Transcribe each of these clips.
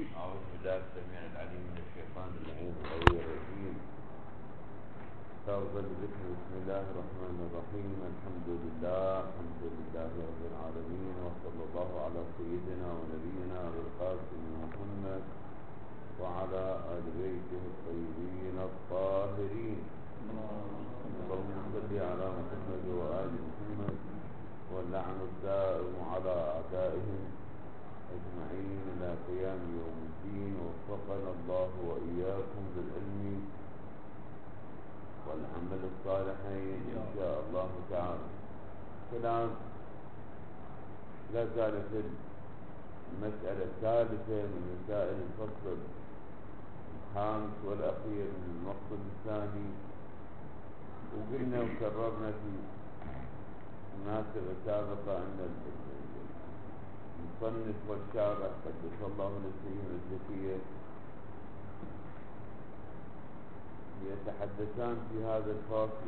أعوذ بالله السميع العليم من الشيطان اللعين الغوي الرجيم. تفضل بذكر بسم الله الرحمن الرحيم. الحمد لله رب العالمين، وصلى الله على سيدنا ونبينا أبي القاسم محمد وعلى آل بيته الطيبين الطاهرين. اللهم صل على محمد وآل محمد، واللعن الدائم على أعدائهم أجمعين إلى قيام يوم الدين. وفقنا الله وإياكم للعلم والعمل الصالحين إن شاء الله تعالى. كلام لا زالت المسألة الثالثة من مسائل الفصل الخامس والأخير من المقصد الثاني. وقلنا وكررنا في مناسبة سابقة أن المصنف والشارع قدس الله نفسه الزكية يتحدثان في هذا الفصل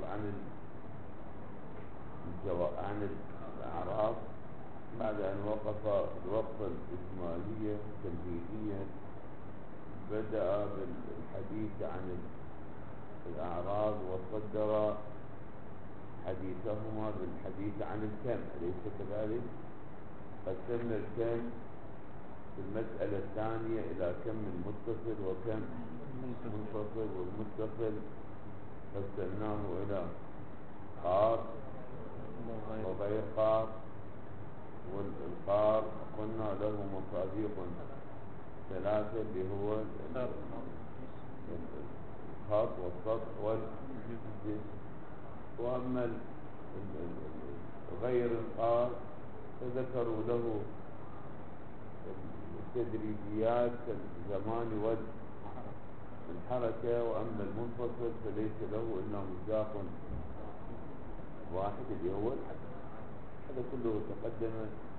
عن الأعراف، بعد أن وقف الوقفة الإجمالية التمهيدية بدأ بالحديث عن الأعراض وصدر حديثهما بالحديث عن الكم، أليس كذلك؟ قسمنا الكم في المسألة الثانية إلى كم متصل وكم منفصل، والمتصل قسمناه إلى قار وغير قار، والقار قلنا له مصادق ثلاثة اللي هو الخط والسطح والجسم. وأما غير القار فذكروا له التدريجيات كالزمان والحركة. وأما المنفصل فليس له إلا مصداق واحد اللي هو الحدث. هذا كله تقدم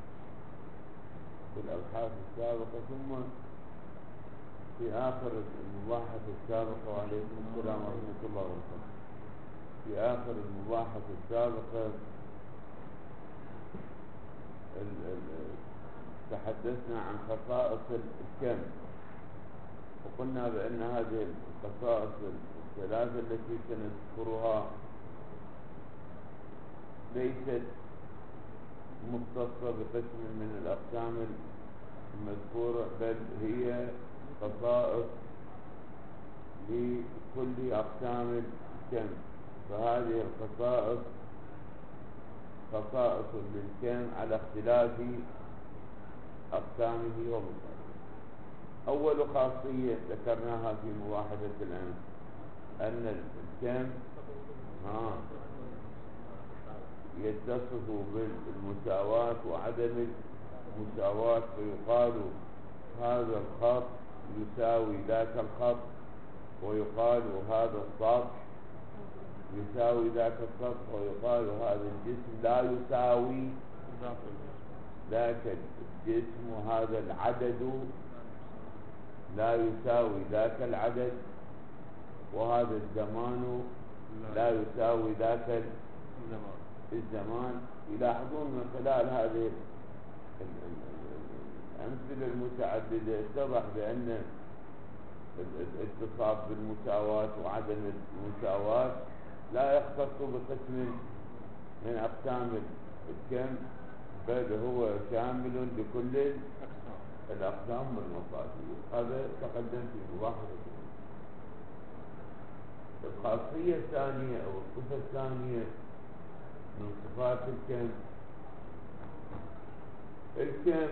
في الأبحاث السابقة. ثم في آخر المباحث السابقة، وعليكم السلام ورحمة الله وبركاته، في آخر المباحث السابقة تحدثنا عن خصائص الكم، وقلنا بأن هذه الخصائص الثلاثة التي سنذكرها ليست مختصة بقسم من الأقسام المذكورة، بل هي خصائص لكل أقسام الكم. فهذه الخصائص خصائص للكم على اختلاف أقسامه ومصادره. أول خاصية ذكرناها في مباحثة الأمس أن الكم يتصف بالمساواة وعدم المساواة، فيقال هذا الخط يساوي ذاك الخط، ويقال هذا السطح يساوي ذاك السطح، ويقال هذا الجسم لا يساوي ذاك الجسم، وهذا العدد لا يساوي ذاك العدد، وهذا الزمان لا يساوي ذاك الزمان. يلاحظون من خلال هذه الأمثلة المتعددة اتضح بأن الاتصاف بالمساواة وعدم المساواة لا يختص بقسم من أقسام الكم، بل هو شامل لكل الأقسام والمصادر. هذا تقدم في مباحثة. الخاصية الثانية أو الصفة الثانية من صفات الكم، الكم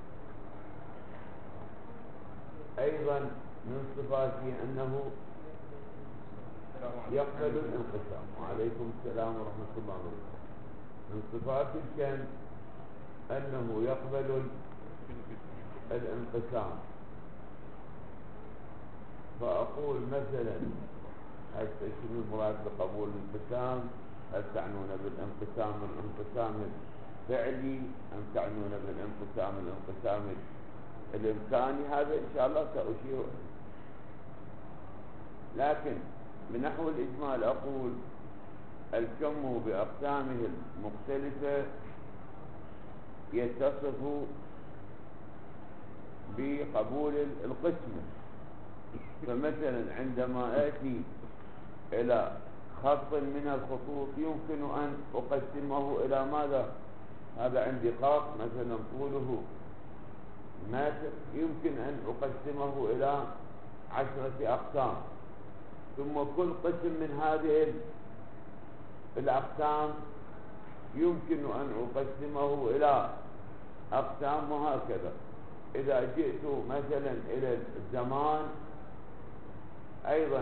أيضا من صفاته أنه يقبل الانقسام. وعليكم السلام ورحمة الله وبركاته. من صفات الكم أنه يقبل الانقسام. فأقول مثلا هل شنو المراد بقبول الانقسام؟ هل تعنون بالانقسام الانقسام الفعلي أم تعنون بالانقسام الانقسام الإمكاني؟ هذا إن شاء الله سأشير. لكن بنحو الإجمال أقول الكم بأقسامه المختلفة يتصف بقبول القسمة. فمثلا عندما آتي إلى خط من الخطوط يمكن أن أقسمه إلى ماذا؟ هذا عندي خط مثلا طوله متر، يمكن أن أقسمه إلى 10 أقسام، ثم كل قسم من هذه الأقسام يمكن أن أقسمه إلى أقسام، وهكذا. إذا جئت مثلا إلى الزمان أيضا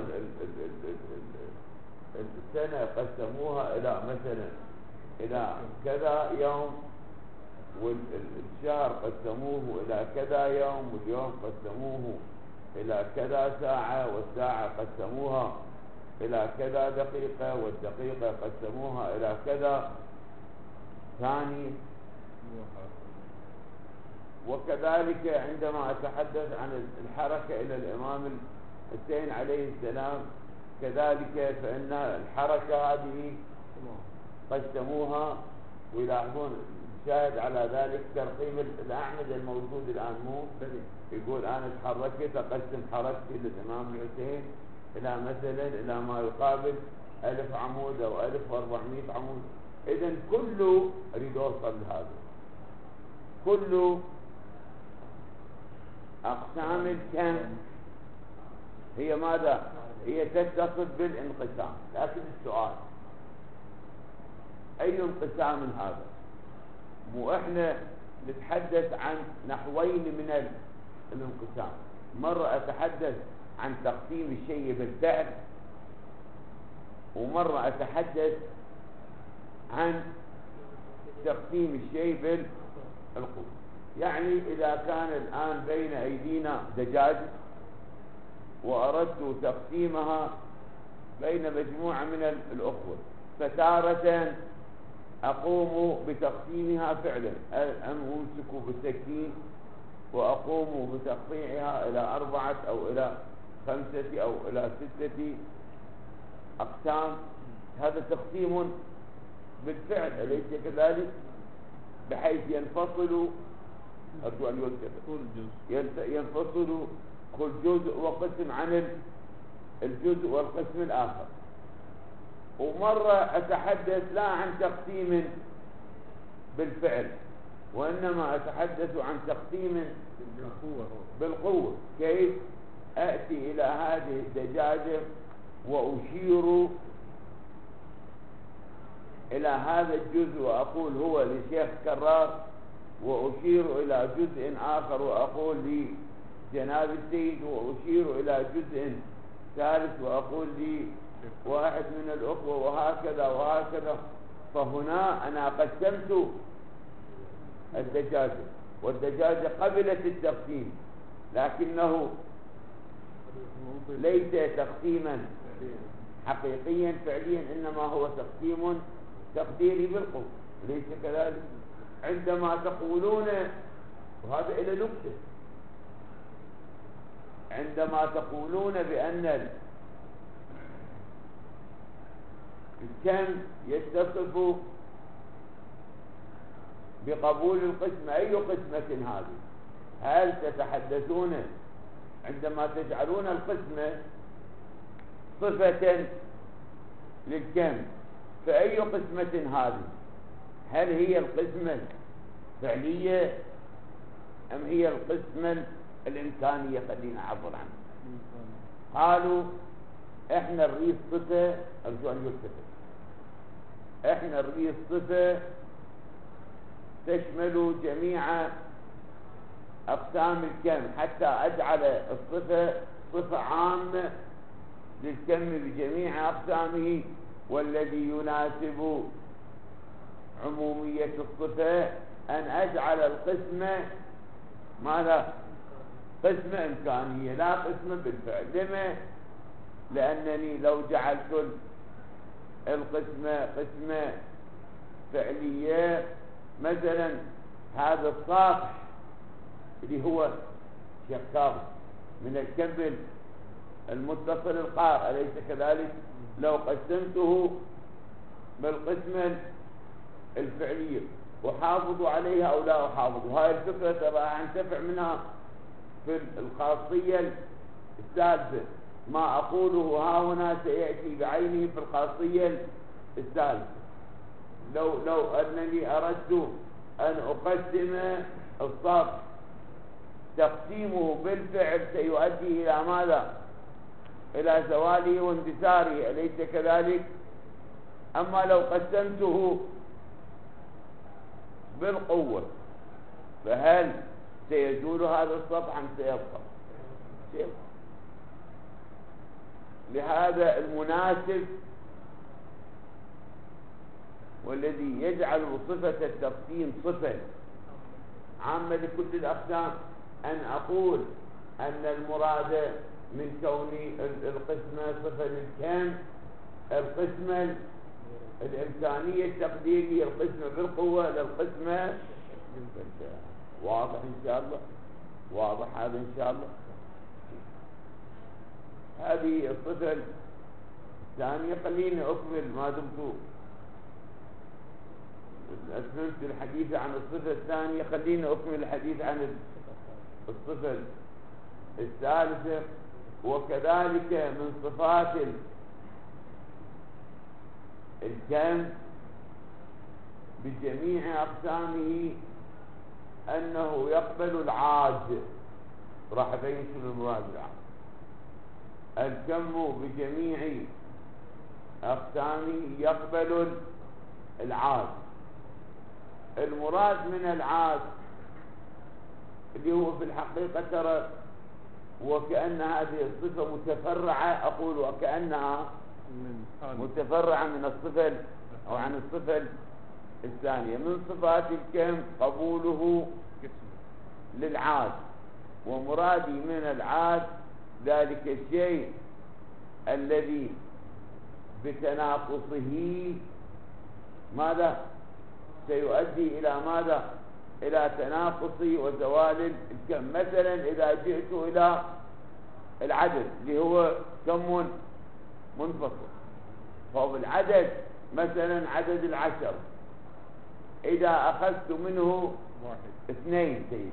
السنة قسموها إلى مثلا إلى كذا يوم، والشهر قسموه إلى كذا يوم، واليوم قسموه إلى كذا ساعة، والساعة قسموها إلى كذا دقيقة، والدقيقة قسموها إلى كذا ثانية. وكذلك عندما أتحدث عن الحركة إلى الإمام الحسين عليه السلام كذلك، فإن الحركة هذه قسموها. ويلاحظون شاهد على ذلك ترقيم الأعمدة الموجود الآن، مو يقول أنا تحركت أقسم حركتي للإمام الحسين إلى مثلا إلى ما يقابل 1000 عمود أو 1400 عمود. إذن كله أريد أوصل لهذا، كل أقسام الكم هي ماذا؟ هي تتصل بالانقسام. لكن السؤال أي انقسام من هذا؟ مو إحنا نتحدث عن نحوين من الانقسام، مرة أتحدث عن تقسيم الشيء بالفعل، ومرة أتحدث عن تقسيم الشيء بالقوة. يعني إذا كان الآن بين أيدينا دجاج وأردت تقسيمها بين مجموعة من الأخوة، فتارة أقوم بتقسيمها فعلا، أمسك بالسكين وأقوم بتقطيعها إلى 4 أو إلى 5 أو إلى 6 أقسام. هذا تقسيم بالفعل، أليس كذلك؟ بحيث ينفصل، أرجو أن يذكر، ينفصل كل جزء وقسم عن الجزء والقسم الآخر. ومرة أتحدث لا عن تقسيم بالفعل، وإنما أتحدث عن تقسيم بالقوة. كيف؟ أأتي إلى هذه الدجاجة وأشير إلى هذا الجزء وأقول هو لشيخ كرار، وأشير إلى جزء آخر وأقول لجناب السيد، وأشير إلى جزء ثالث وأقول لي واحد من الأخوة، وهكذا وهكذا. فهنا أنا قسمت الدجاجة، والدجاجة قبلت التقسيم، لكنه ليس تقسيما حقيقيا فعليا، إنما هو تقسيم تقديري بالقوة، ليس كذلك؟ عندما تقولون، وهذا إلى نكتة، عندما تقولون بأن الكم يتصف بقبول القسمة، أي قسمة هذه؟ هل تتحدثون عندما تجعلون القسمة صفة للكم، فأي قسمة هذه؟ هل هي القسمة الفعلية أم هي القسمة الإمكانية؟ خلينا أعبر عنها. قالوا إحنا نريد صفة، أرجو أن يلتفت، إحنا نريد صفة تشمل جميع أقسام الكم، حتى أجعل الصفة صفة عامة للكم بجميع أقسامه، والذي يناسب عمومية الصفة أن أجعل القسمة ماذا؟ قسمة إمكانية لا قسمة بالفعل. لما؟ لأنني لو جعلت القسمة قسمة فعلية، مثلا هذا الساطح اللي هو شقاق من الكم المتصل القار، أليس كذلك؟ لو قسمته بالقسمة الفعلية أحافظ عليها أو لا أحافظ؟ هاي الفكرة ترى أنتفع منها في الخاصية الثالثة. ما أقوله ها هنا سيأتي بعينه في الخاصية الثالثة. لو أنني أردت أن أقسم الصرف، تقسيمه بالفعل سيؤدي إلى ماذا؟ إلى زواله واندثاره، أليس كذلك؟ أما لو قسمته بالقوة فهل سيزول هذا الصرف أم سيبقى؟ لهذا المناسب والذي يجعل صفة التقسيم صفة عامة لكل الأقسام أن أقول أن المراد من كون القسمة صفة للكم، القسمة الإمكانية التقديرية، القسمة بالقوة للقسمة بالفعل. واضح إن شاء الله؟ واضح هذا إن شاء الله؟ هذه الصفة الثانية. خليني أكمل ما دمت أتممت الحديث عن الصفة الثانية، خليني أكمل الحديث عن الصفة الثالثة. وكذلك من صفات الكم بجميع أقسامه أنه يقبل العاد. راح أبين شنو المراد بالعاد. الكم بجميع أقسامه يقبل العاد. المراد من العاد اللي هو في الحقيقة ترى وكأن هذه الصفة متفرعة، أقول وكأنها متفرعة من الصفة أو عن الصفة الثانية. من صفات الكم قبوله للعاد، ومرادي من العاد ذلك الشيء الذي بتناقصه ماذا سيؤدي إلى ماذا؟ إلى تناقص وزوال الكم. مثلا إذا جئت إلى العدد اللي هو كم منفصل، فهو العدد مثلا عدد العشر إذا أخذت منه اثنين سيدي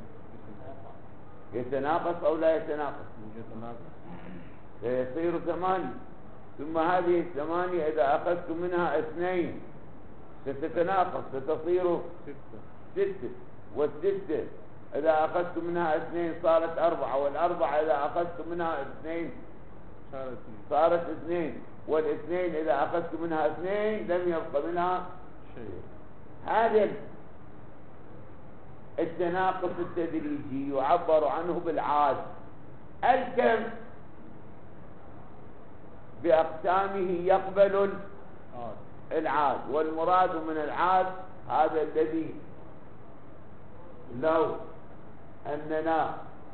يتناقص أو لا يتناقص؟ سيصير 8. ثم هذه 8 إذا أخذت منها اثنين ستتناقص ستصير 6. والستة إذا أخذت منها اثنين صارت 4، والأربعة إذا أخذت منها اثنين صارت 2، والاثنين إذا أخذت منها 2 لم يبقى منها شيء. هذا التناقص التدريجي يعبر عنه بالعاد. الكم بأقسامه يقبل العاد، والمراد من العاد هذا الذي لو أننا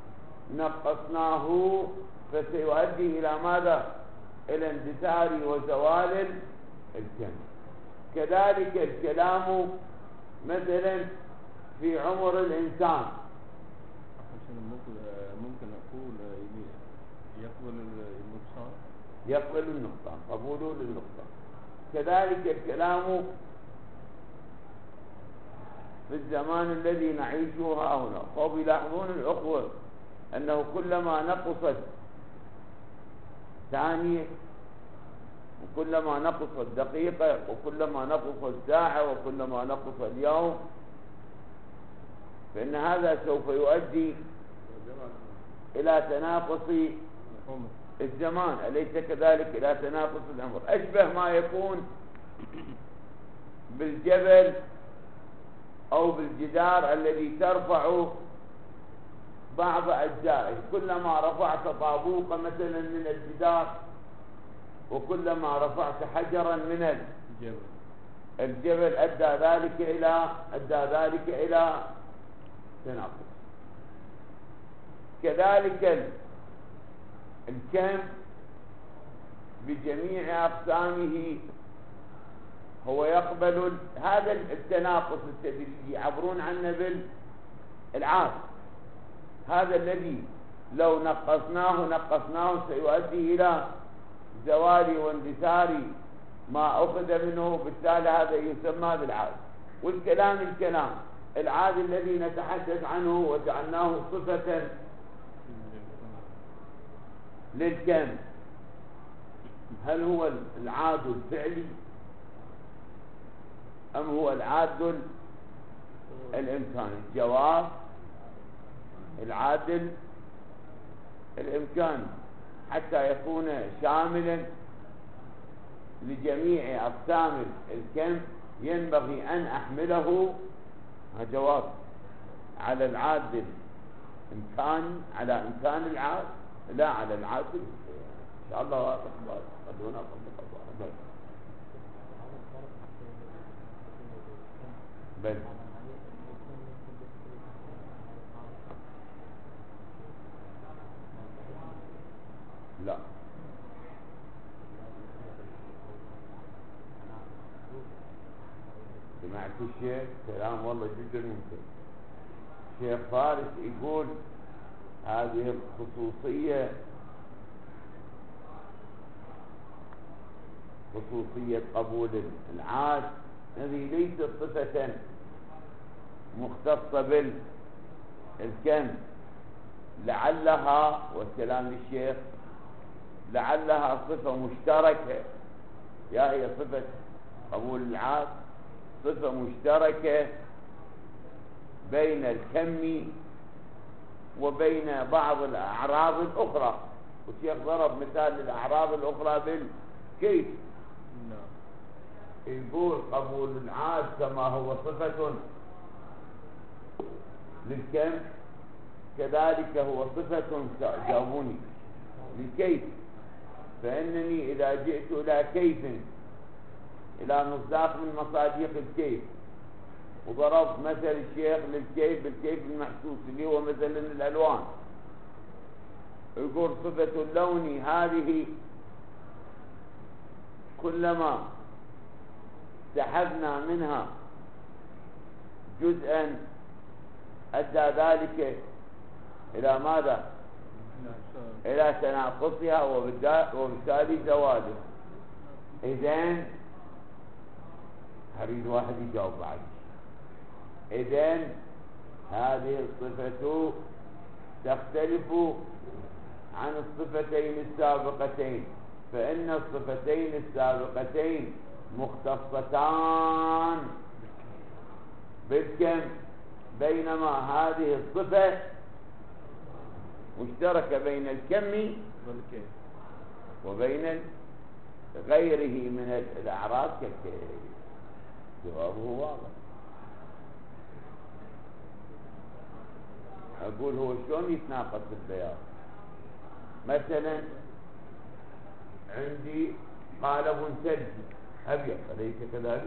نقصناه فسيؤدي إلى ماذا؟ إلى اندثار وزوال الكم. كذلك الكلام مثلا في عمر الإنسان ممكن أقول يقبل النقصان، يقبل النقصان، قبوله للنقصان. كذلك الكلام في الزمان الذي نعيشه ها هنا. قوم يلاحظون الأخوة أنه كلما نقصت ثانية وكلما نقصت دقيقة وكلما نقصت ساعة وكلما نقص اليوم فإن هذا سوف يؤدي إلى تناقص الزمان، أليس كذلك؟ إلى تناقص العمر. أشبه ما يكون بالجبل أو بالجدار الذي ترفع بعض أجزائه. كلما رفعت طابوقة مثلا من الجدار وكلما رفعت حجرا من الجبل أدى ذلك إلى تناقص. كذلك الكم بجميع أقسامه هو يقبل هذا التناقص التدريجي، يعبرون عنه بالعاد. هذا الذي لو نقصناه سيؤدي إلى زوال واندثار ما أخذ منه، بالتالي هذا يسمى بالعاد. والكلام العاد الذي نتحدث عنه وجعلناه صفة للكم، هل هو العاد الفعلي أم هو العاد الإمكاني؟ الجواب العادل الإمكاني، حتى يكون شاملا لجميع أقسام الكم ينبغي أن أحمله جواب على العاد الإمكاني، على إمكان العاد، لا على العاد. إن شاء الله واضح. خلونا بل لا، سمعت الشيخ كلام والله جدا ممتاز. الشيخ فارس يقول هذه الخصوصية، خصوصية قبول العاد هذه ليست صفة مختصة بالكم، لعلها، والكلام للشيخ، لعلها صفة مشتركة، يا هي صفة قبول العاد صفة مشتركة بين الكم وبين بعض الأعراض الأخرى. والشيخ ضرب مثال للأعراض الأخرى بالكيف، يقول قبول العاد كما هو صفة للكم كذلك هو صفة، جاوبوني، للكيف. فإنني إذا جئت إلى كيف، إلى مصداق من مصادق الكيف، وضربت مثل الشيخ للكيف بالكيف المحسوس اللي هو مثلا الألوان، يقول صفة اللون هذه كلما سحبنا منها جزءا أدى ذلك إلى ماذا؟ إلى تناقصها وبالتالي زوالها. إذن أريد واحد يجاوب بعد. إذن هذه الصفة تختلف عن الصفتين السابقتين، فإن الصفتين السابقتين مختصتان بالكم، بينما هذه الصفة مشتركة بين الكم وبين غيره من الأعراض كالكيف. جوابه واضح. أقول هو شلون يتناقض البياض؟ مثلا عندي قالب ثلجي أبيض، أليس كذلك؟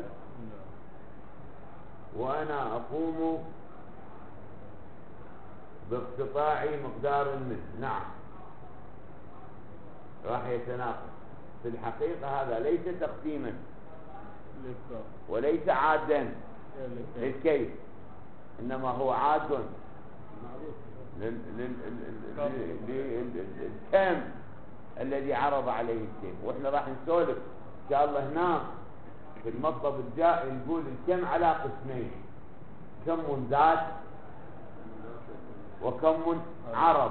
وأنا أقوم باقتطاع مقدار المثل، نعم، راح يتناقض. في الحقيقة هذا ليس تقسيما وليس عادا للكيف، إنما هو عاد للكم الذي عرض عليه الكيف. وإحنا راح نسولف إن شاء الله هنا في المطلب الجاي، نقول الكم على قسمين، كم ذات وكم عرض،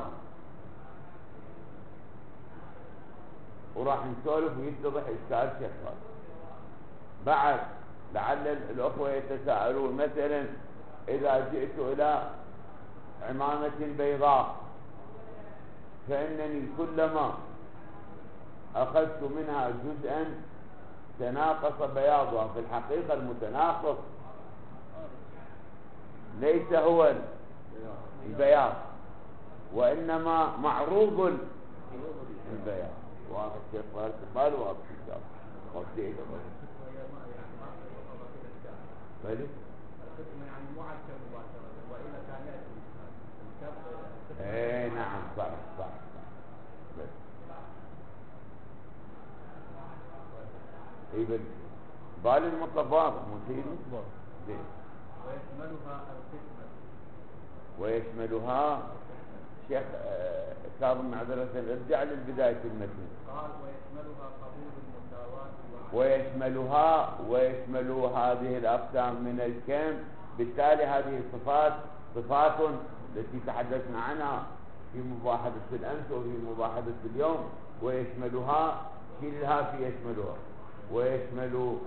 وراح نسولف ويتضح إشكال شخص. بعد لعل الأخوة يتساءلون، مثلا إذا جئت إلى عمامة بيضاء، فإنني كلما أخذت منها جزءا تناقص بياضها. في الحقيقة المتناقص ليس هو البياض، وإنما معروض البياض. واضح كيف قال واضح إن شاء الله. بلي ايه نعم صح. بس ايه بل بال المطلب واضح مثير. ويشملها شيخ كاظم معذرة ارجع للبداية المتن. قال ويشملها قبول المساواة ويشمل هذه الأقسام من الكم. بالتالي هذه الصفات صفات التي تحدثنا عنها في مباحثة الأمس وفي مباحثة اليوم، ويشملها شيلها في يشملها، ويشمل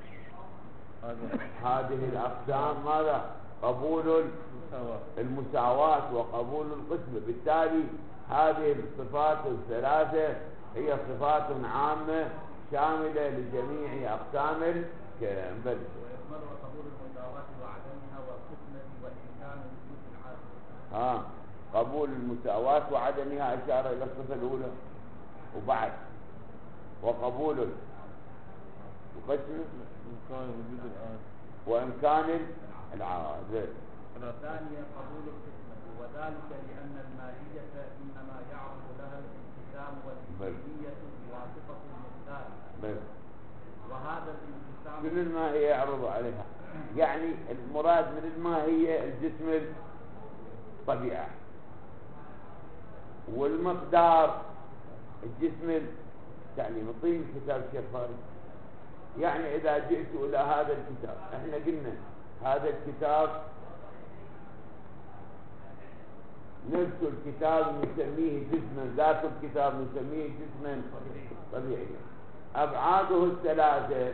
هذه الأقسام ماذا؟ قبول المساواة وقبول القسمة. بالتالي هذه الصفات الثلاثة هي صفات عامة شاملة لجميع أقسام الكلام. بل ويشملها قبول المساواة وعدمها والقسمة والإمكان وجود العادة. قبول المساواة وعدمها أشار إلى الصفة الأولى، وبعد وقبول القسمة وإمكان العادة. ثانيا قبول القسمة، وذلك لأن الماهية إنما يعرض لها الانقسام والإمكانية بواسطة المقدار، وهذا الانقسام من الماهية يعرض عليها، يعني المراد من الماهية الجسم الطبيعة، والمقدار الجسم التعليم. طيب كتاب الشيخ فارس، يعني إذا جئت إلى هذا الكتاب، احنا قلنا هذا الكتاب نفس الكتاب نسميه جسما، ذات الكتاب نسميه جسما طبيعيا. أبعاده الثلاثة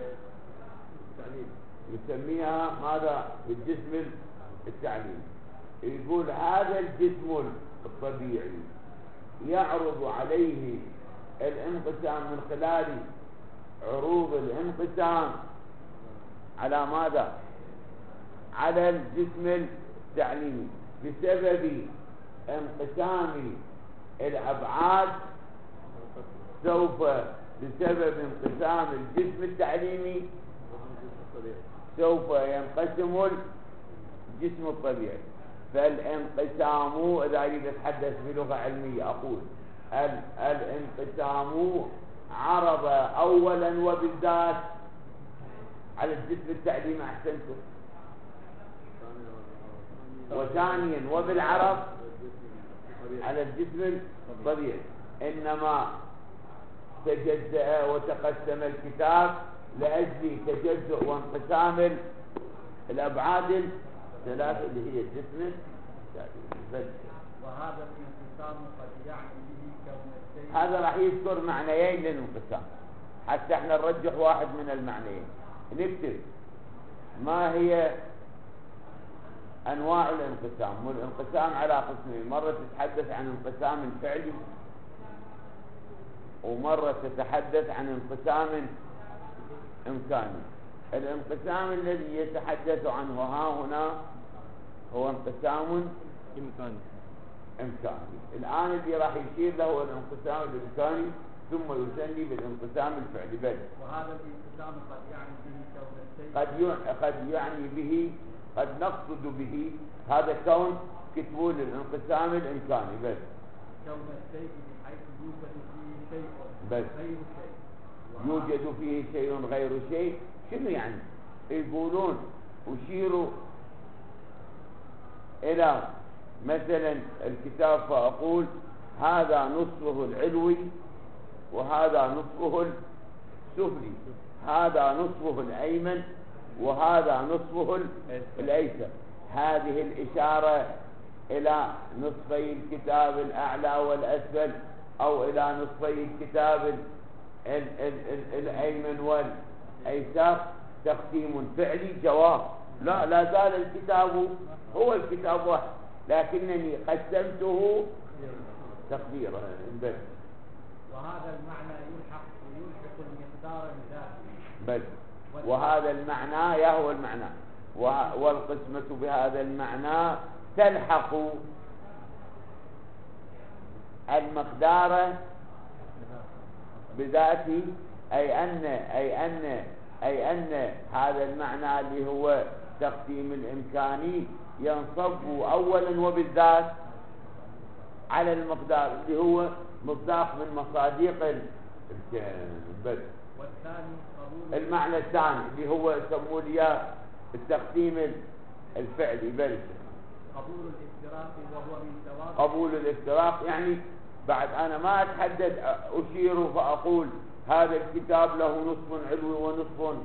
نسميها ماذا؟ الجسم التعليمي. يقول هذا الجسم الطبيعي يعرض عليه الانقسام من خلال عروض الانقسام على ماذا؟ على الجسم التعليمي بسبب انقسام الأبعاد. سوف بسبب انقسام الجسم التعليمي سوف ينقسم الجسم الطبيعي. فالانقسام إذا أريد أتحدث بلغة علمية أقول الانقسام عرض أولا وبالذات على الجسم التعليمي، أحسنتم، وثانيا وبالعرض على الجسم الطبيعي. إنما تجزأ وتقسم الكتاب لأجل تجزؤ وانقسام الأبعاد الثلاثة اللي هي الجسم التعليمي. وهذا الانقسام قد يعني به كون الشيء، هذا راح يذكر معنيين للانقسام حتى احنا نرجح واحد من المعنيين. نكتب ما هي أنواع الانقسام. والانقسام على قسمين، مرة تتحدث عن انقسام فعلي، ومرة تتحدث عن انقسام إمكاني. الانقسام الذي يتحدث عنه ها هنا هو انقسام إمكاني. الآن الذي راح يشير له هو الانقسام الإمكاني، ثم يثني بالانقسام الفعلي. بل وهذا الانقسام قد يعني به كون الشيء، قد يعني به، قد نقصد به هذا كون كتبوا الانقسام الإمكاني. بس كون الشيء بحيث يوجد فيه شيء بس غير شيء، يوجد فيه شيء غير شيء. شنو يعني؟ يقولون أشيروا إلى مثلا الكتاب فأقول هذا نصفه العلوي وهذا نصفه السفلي، هذا نصفه الأيمن وهذا نصفه الأيسر. هذه الإشارة إلى نصفي الكتاب الأعلى والأسفل، أو إلى نصفي الكتاب الأيمن والأيسر تقسيم فعلي جواب. لا زال الكتاب هو الكتاب واحد، لكنني قسمته تقديرا. وهذا المعنى يلحق المقدار بذاته. بل وهذا المعنى يهوى المعنى، والقسمة بهذا المعنى تلحق المقدار بذاته، أي أن هذا المعنى اللي هو تقسيم الإمكاني ينصب أولا وبالذات على المقدار اللي هو مصداق من مصادق الكلام. المعنى الثاني اللي هو يسموه لي التقسيم الفعلي. بل قبول الافتراق، وهو من ثواب قبول الافتراق، يعني بعد أنا ما أتحدث أشير فأقول هذا الكتاب له نصف علوي ونصف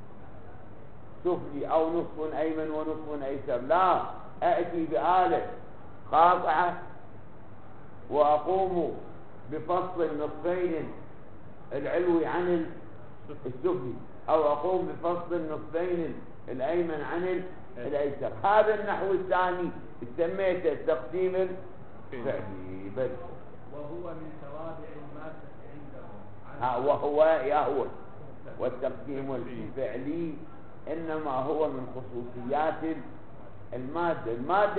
سفلي أو نصف أيمن ونصف أيسر. لا، أأتي بآلة قاطعة وأقوم بفصل النصفين العلوي عن السفلي، أو أقوم بفصل النصفين الأيمن عن الأيسر. هذا النحو الثاني سميته التقسيم الفعلي بس، وهو من توابع المادة عندهم. وهو يهوى. والتقسيم الفعلي إنما هو من خصوصيات المادة.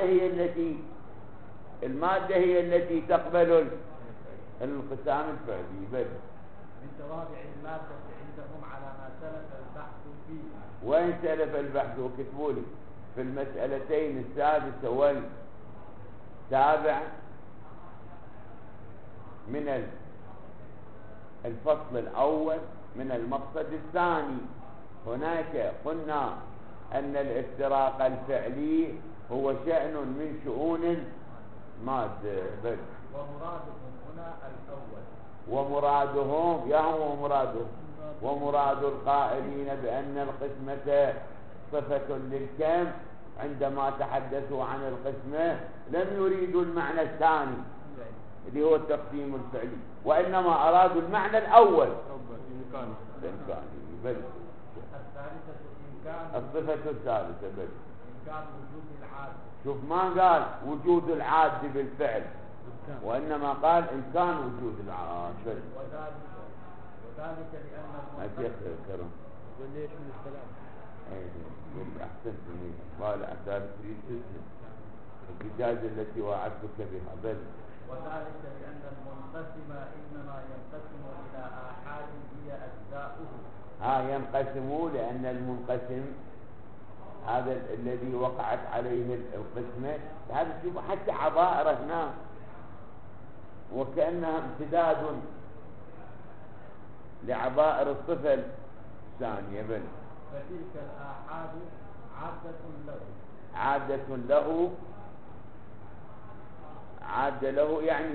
المادة هي التي تقبل الانقسام الفعلي بس. من توابع المادة عندهم على ما سلف البحث فيه. وين سلف البحث؟ وكتبوا لي في المسألتين السادسة والسابعة من الفصل الأول من المقصد الثاني. هناك قلنا أن الافتراق الفعلي هو شأن من شؤون المادة بس. ومرادهم هنا الأول. ومراد القائلين بأن القسمة صفة للكم عندما تحدثوا عن القسمة لم يريدوا المعنى الثاني اللي هو التقسيم الفعلي، وإنما أرادوا المعنى الأول الإمكاني بل. الثالثة الصفة الثالثة بل إمكان وجود العاد. شوف ما قال وجود العاد بالفعل، وإنما قال إمكان وجود العاد بل. وذلك لأن الشيخ كرم وليش من السلام أحسنت مني قال أحسن تريد تسلم الإجازة التي وعدتك بها بل. وذلك لأن المنقسم إنما ينقسم إلى آحاد هي أجزاؤه. ينقسم لأن المنقسم هذا الذي وقعت عليه القسمة. هذا شوف حتى عبائر هنا وكأنها امتداد لعبائر الصفة الثانية بل. فتلك الآحاد عادة له يعني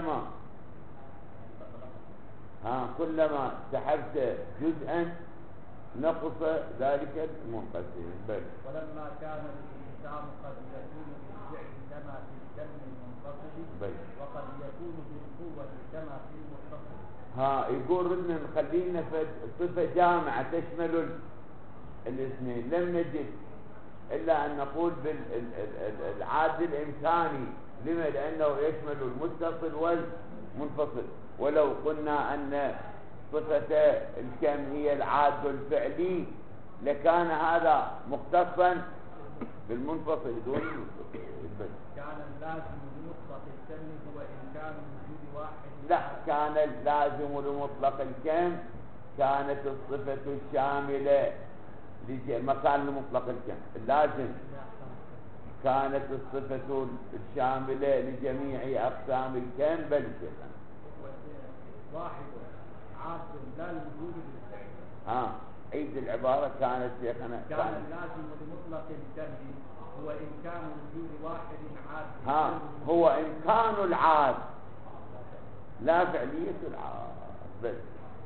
كلما سحبت جزءا نقص ذلك المنقسم بل. ولما كان الانقسام قد يكون بالفعل كما في الكم المنفصل بل، وقد يكون بالقوة كما في المتصل. يقول ردنا نخلينا صفة جامعة تشمل الاثنين. لم نجد إلا أن نقول بالعاد الإمكاني. لما؟ لأنه يشمل المتصل والمنفصل. ولو قلنا أن صفة الكم هي العاد الفعلي لكان هذا مختصا بالمنفصل دون المتصل. كان اللازم لمطلق الكم هو إمكان وجود واحد. لا، كان اللازم لمطلق الكم كانت الصفة الشاملة مكان لمطلق الكم. اللازم كانت الصفة الشاملة لجميع أقسام الكم بل شيئا واحد عاد لا الوجود بالفعل. عيد العبارة. كانت شيخنا كان اللازم لمطلق الكم هو إمكان وجود واحد عاد. هو إمكان العاد لا فعلية العاد بس.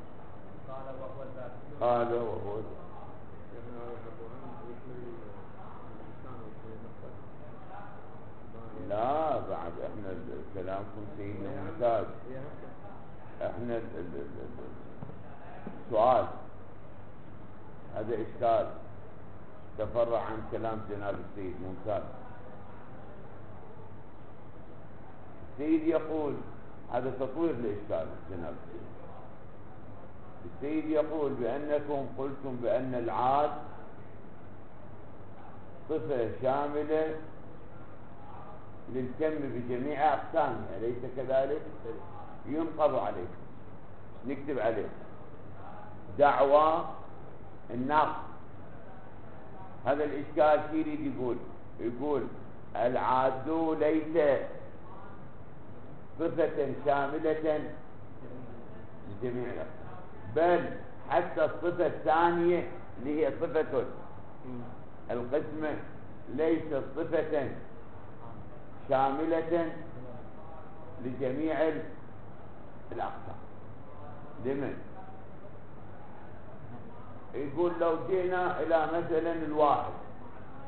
قال وهو لا بعد احنا كلامكم سيدنا ممتاز. احنا سؤال هذا اشكال تفرع عن كلام جناب السيد. ممتاز. السيد يقول هذا تطوير لإشكال جناب السيد. السيد يقول بأنكم قلتم بأن العاد صفة شاملة للكم بجميع أقسامه، أليس كذلك؟ ينقض عليه نكتب عليه دعوى النقض. هذا الإشكال شو يريد يقول العاد ليس صفة شاملة لجميع الأقسام، بل حتى الصفة الثانية اللي هي صفة القسمة ليست صفة شاملة لجميع الأقسام. لمن؟ يقول لو جينا إلى مثلا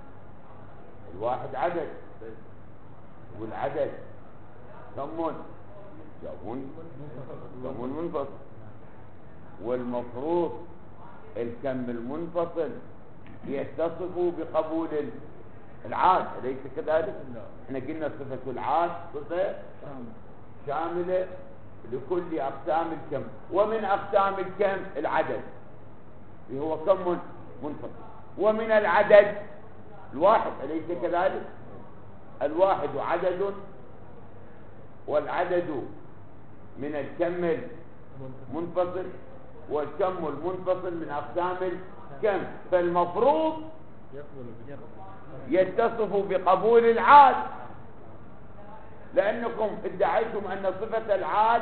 الواحد عدد، والعدد ثمون كم منفصل. والمفروض الكم المنفصل يتصف بقبول العاد، أليس كذلك؟ احنا قلنا صفة العاد صفة شاملة لكل أقسام الكم، ومن أقسام الكم العدد اللي هو كم منفصل، ومن العدد الواحد، أليس كذلك؟ الواحد عدد، والعدد من الكم المنفصل، والكم المنفصل من أقسام الكم، فالمفروض يتصف بقبول العاد، لأنكم ادعيتم أن صفة العاد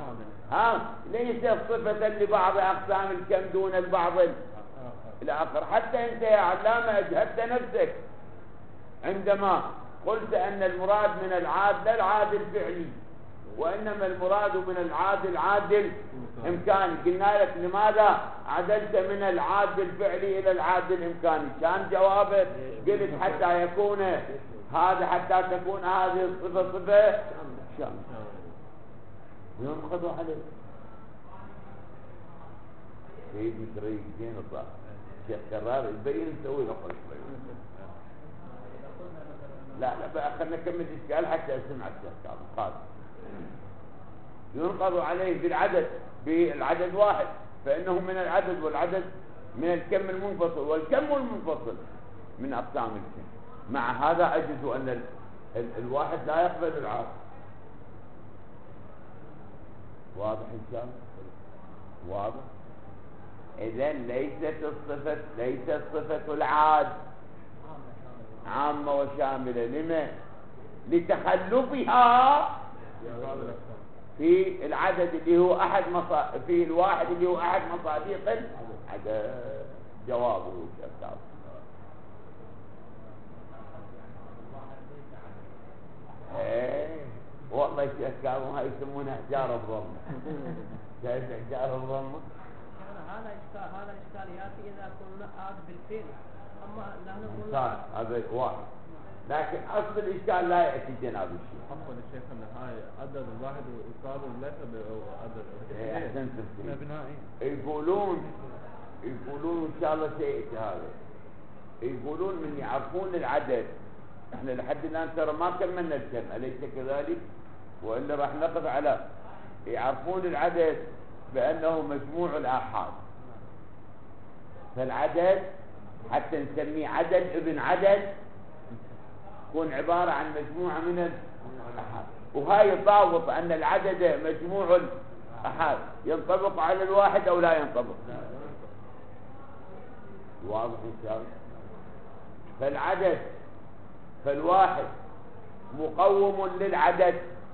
ليست صفة لبعض أقسام الكم دون البعض الآخر. حتى أنت يا علامة أجهدت نفسك عندما قلت أن المراد من العاد لا العاد الفعلي، وإنما المراد من العاد العاد الإمكاني. قلنا لك لماذا عدلت من العاد الفعلي إلى العاد الإمكاني؟ كان جوابك قلت حتى يكون هذا، حتى تكون هذه الصفة صفة شاملة ينقضوا عليه. سيد متريق زين الضعف شيخ كرار يبين نسوي له قلت لا بقى خلنا نكمل الاشكال حتى اسمع الشيخ كرار قال ينقض عليه بالعدد واحد، فإنه من العدد، والعدد من الكم المنفصل، والكم المنفصل من أقسام الكم. مع هذا أجد أن الواحد لا يقبل العاد. واضح إن شاء الله؟ واضح. إذن ليست صفة العاد عامة وشاملة. لما؟ لتخلفها في العدد اللي هو في الواحد اللي هو أحد مصادق العدد. جوابه شكرا. والله شكرا، هاي يسمونها احجار الضم. شايف احجار الضم؟ هذا إشكال يأتي إذا كنا عاد بالفعل، أما نحن قلنا هذا واحد، لكن أصل الإشكال لا يأتي جناب الشيخ. عفوا الشيخ أن هاي عدد الواحد وإيصال ليس بعدد. أحسنت. يقولون إن شاء الله سيأتي هذا. يقولون من يعرفون العدد. احنا لحد الآن ترى ما كملنا الكم، أليس كذلك؟ وإلا راح نقف على يعرفون العدد بأنه مجموع الآحاد. فالعدد حتى نسميه عدد ابن عدد يكون عبارة عن مجموعة من الآحاد، وهاي يطابق أن العدد مجموع الآحاد ينطبق على الواحد أو لا ينطبق. واضح إن شاء الله؟ فالواحد مقوم للعدد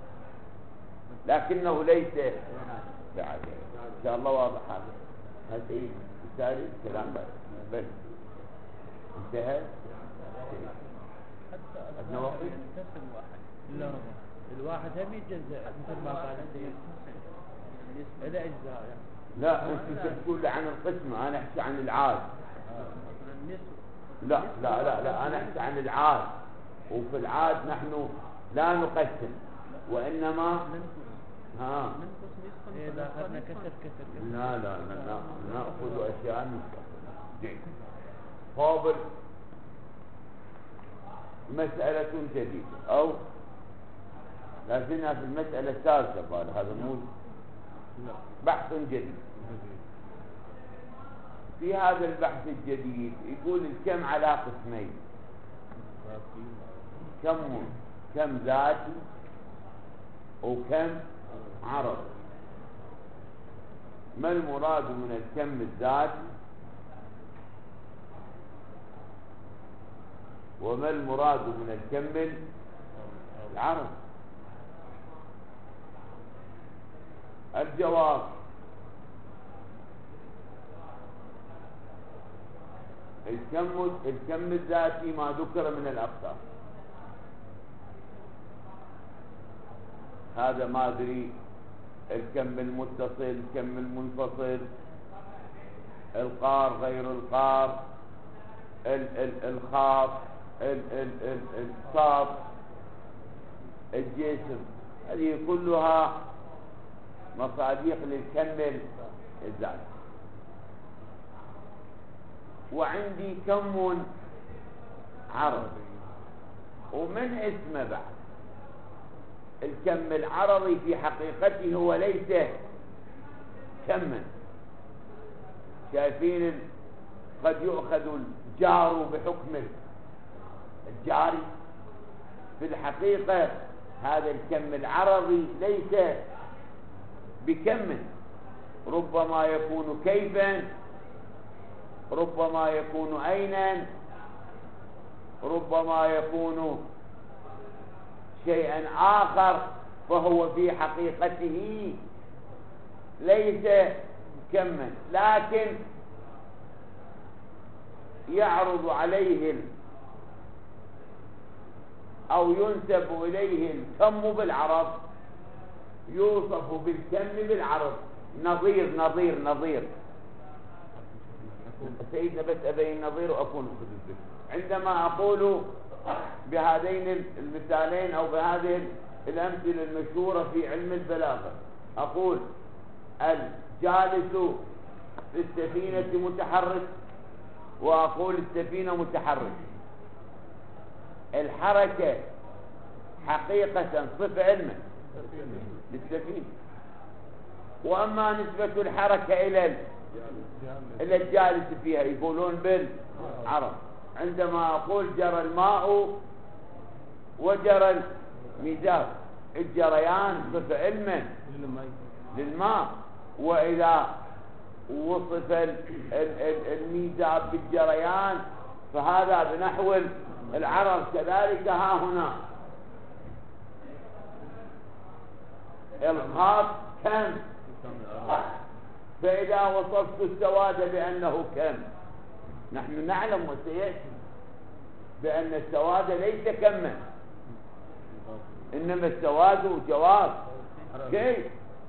لكنه ليس بعدد. إن شاء الله واضح هذا إيه مثالي كلام بس انتهى. النواقص لا الواحد هم يتجزأ مثل ما قال إلى أجزاء يعني. لا أنت تقول عن القسم، أنا أحكي عن العاد. لا أنا أحكي عن العاد، وفي العاد نحن لا نقسم وإنما إذا أخذنا كسر لا نأخذ أشياء نستخدم. قابل مسألة جديدة أو لازلنا في المسألة الثالثة. قال هذا مو بحث جديد. في هذا البحث الجديد يقول الكم على قسمين، كم ذاتي وكم عرض. ما المراد من الكم الذاتي وما المراد من الكم العرض؟ الجواب الكم الذاتي ما ذكر من الأقسام. هذا ما أدري الكم المتصل، الكم المنفصل، القار غير القار، الخاص، الصاف، الجسم، هذه كلها مصاديق للكم الزائد. وعندي كم عرضي ومن اسمه بعد. الكم العرضي في حقيقته هو ليس كما. شايفين قد يؤخذ الجار بحكم الجاري، في الحقيقة هذا الكم العرضي ليس بكم، ربما يكون كيفا، ربما يكون أينا، ربما يكون شيئا آخر، فهو في حقيقته ليس كما، لكن يعرض عليه أو ينسب إليه الكم بالعرض، يوصف بالكم بالعرض. نظير نظير نظير سيدنا، بس أبين نظير وأكون عندما أقول بهذين المثالين أو بهذه الأمثلة المشهورة في علم البلاغة، أقول الجالس في السفينة متحرك، وأقول السفينة متحرك. الحركة حقيقة صفة علما للسفينة، وأما نسبة الحركة إلى الجالس فيها يقولون بالعرض. عندما أقول جرى الماء وجرى الميزاب، الجريان صفة علما للماء، وإذا وصف الميزاب بالجريان فهذا بنحو العرض. كذلك ها هنا الخاص كم، فإذا وصفت السواد بأنه كم، نحن نعلم وسيأتي بأن السواد ليس كما، إنما السواد جواز. كيف؟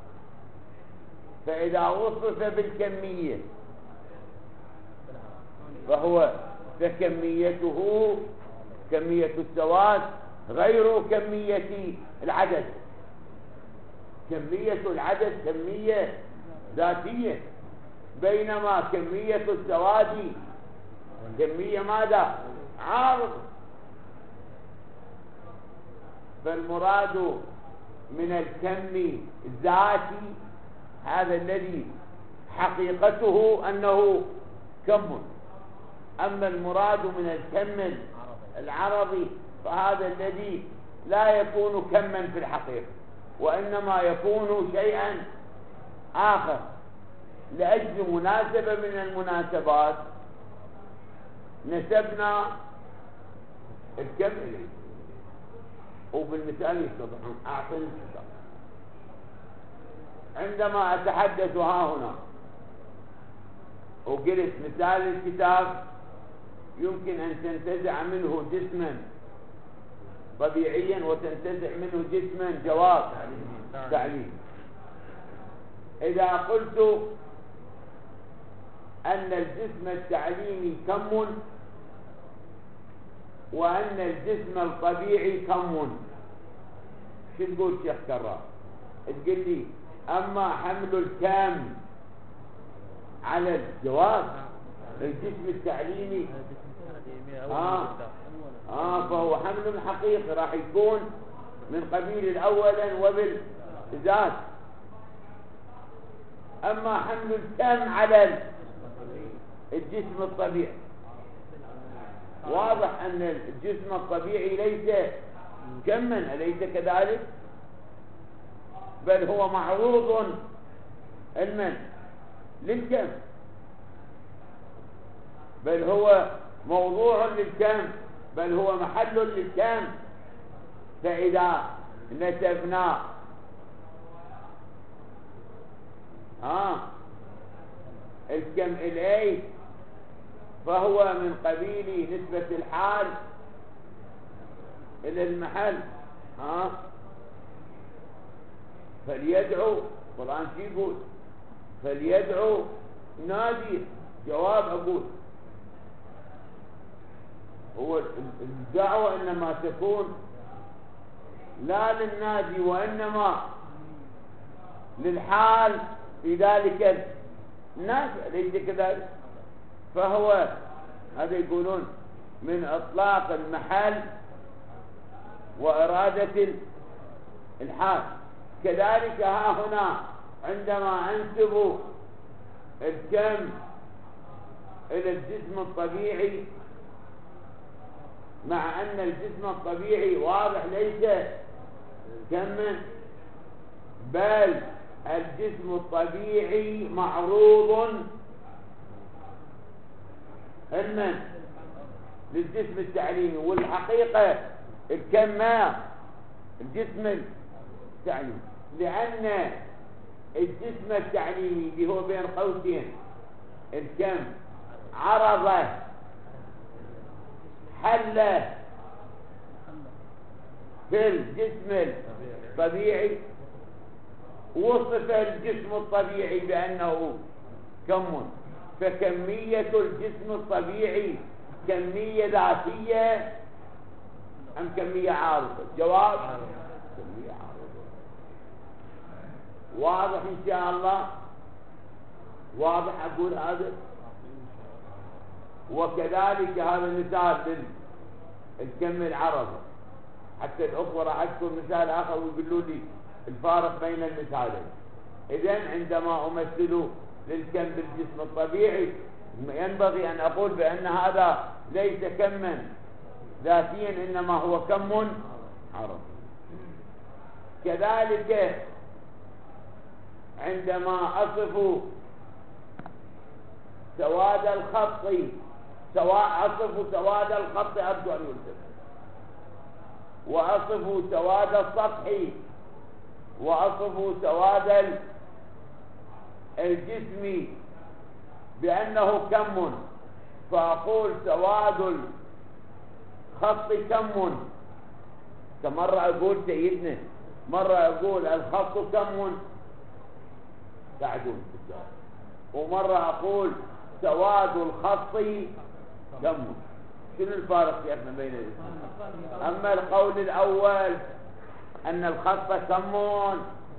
فإذا وصف بالكمية فكميته كمية السواد غير كمية العدد. كمية العدد كمية ذاتية، بينما كمية السواد كمية ماذا؟ عارض. فالمراد من الكم الذاتي هذا الذي حقيقته أنه كم، أما المراد من الكم العرضي فهذا الذي لا يكون كما في الحقيقة، وإنما يكون شيئا آخر لأجل مناسبة من المناسبات نسبنا الكم إليه. وبالمثال يستطيعون أعطني الكتاب. عندما أتحدث ها هنا وقلت مثال الكتاب، يمكن أن تنتزع منه جسما طبيعيا وتنتزع منه جسما جواب تعليم. إذا قلت أن الجسم التعليمي كم وأن الجسم الطبيعي كم، شو تقول شيخ كرار؟ تقول لي أما حمل الكام على الجواب الجسم التعليمي فهو حمل حقيقي، راح يكون من قبيل الأولا وبالذات. أما حمل الكام على الجسم الطبيعي، واضح أن الجسم الطبيعي ليس كما، أليس كذلك؟ بل هو معروض للكم، بل هو موضوع للكم، بل هو محل للكم. فإذا نسبنا الكم إليه فهو من قبيل نسبة الحال إلى المحل. فليدعو، القرآن شو يقول؟ فليدعو نادي. جواب أقول هو الدعوة إنما تكون لا للنادي وإنما للحال في ذلك النافع، ليس كذلك؟ فهو هذا يقولون من إطلاق المحل وإرادة الحال. كذلك ها هنا عندما أنسب الكم إلى الجسم الطبيعي، مع أن الجسم الطبيعي واضح ليس كما، بل الجسم الطبيعي معروض إما للجسم التعليمي، والحقيقة الكم الجسم التعليمي، لأن الجسم التعليمي اللي هو بين قوسين الكم عرضه حله في الجسم الطبيعي، وصف الجسم الطبيعي بأنه كم، فكمية الجسم الطبيعي كمية ذاتية أم كمية عارضة؟ جواب كمية عارضة. واضح إن شاء الله؟ واضح أقول هذا؟ وكذلك هذا مثال للكم العرضة. حتى الأخوة راح أذكر مثال آخر ويقولوا لي الفارق بين المثالين. إذن عندما أمثل للكم بالجسم الطبيعي ينبغي أن أقول بأن هذا ليس كما ذاتيا، إنما هو كم عرضي. كذلك عندما أصف سواد الخط، أصف سواد الخط أرجو أن يلتف، وأصف سواد السطح، وأصف سواد الجسم بأنه كم، فأقول سواد الخط كم، كمرة أقول سيدنا، مرة أقول الخط كم تعدون، ومرة أقول سواد الخط كم. شنو الفارق يا أخي بين الاثنين؟ أما القول الأول أن الخط كم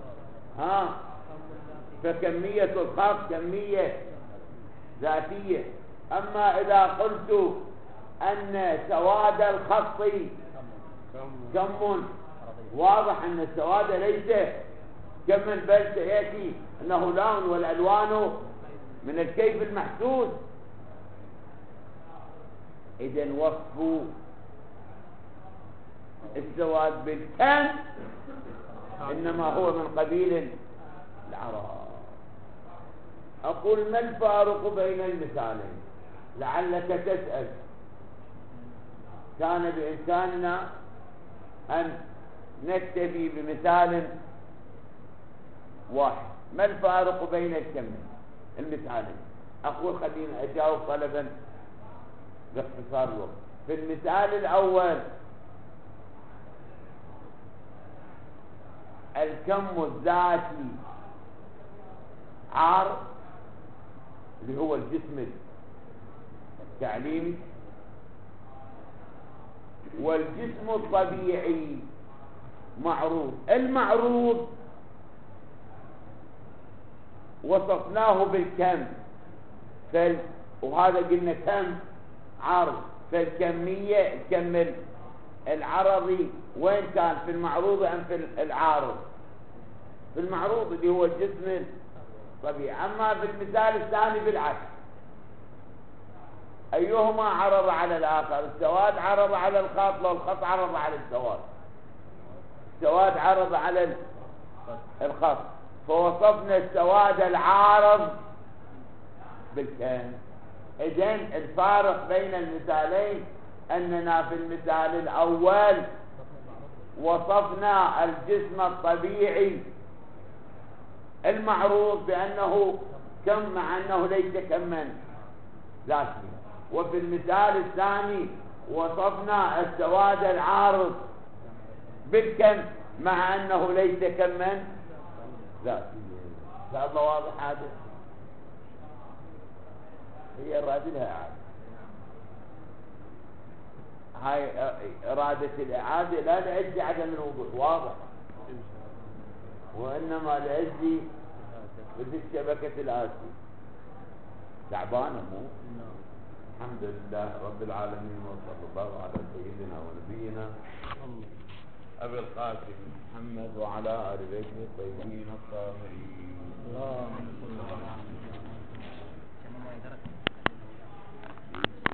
فكمية الخط كمية ذاتية. أما إذا قلت أن سواد الخط كم، واضح أن السواد ليس كما، بل سيأتي أنه لون، والألوان من الكيف المحسوس. إذن وصف السواد بالكم إنما هو من قبيل العرب. أقول ما الفارق بين المثالين؟ لعلك تسأل. كان بإمكاننا أن نكتفي بمثال واحد. ما الفارق بين المثالين؟ أقول خلينا أجاوب طلبا باختصار الوقت. في المثال الأول الكم الذاتي عار اللي هو الجسم التعليمي، والجسم الطبيعي معروض. المعروض وصفناه بالكم، وهذا قلنا كم عرض، فالكمية الكم العرضي وين كان؟ في المعروض أم في العارض؟ في المعروض اللي هو الجسم الطبيعي. أما في المثال الثاني بالعكس، أيهما عرض على الآخر؟ السواد عرض على الخط، لو الخط عرض على السواد، السواد عرض على الخط، فوصفنا السواد العارض بالكم. إذن الفارق بين المثالين أننا في المثال الأول وصفنا الجسم الطبيعي المعروض بأنه كم، مع أنه ليس كما ذاتي. وفي المثال الثاني وصفنا السواد العارض بالكم، مع أنه ليس كما ذاتي. هذا واضح؟ هذا هي إرادة الإعادة. هاي إرادة الإعادة لا لأجل عدم الوضوح، واضح. وإنما لأجل مثل شبكة الآسي تعبانة مو؟ الحمد لله رب العالمين، وصلى الله على سيدنا ونبينا أبي القاسم محمد وعلى آل بيته الطيبين الطاهرين. اللهم صل على محمد.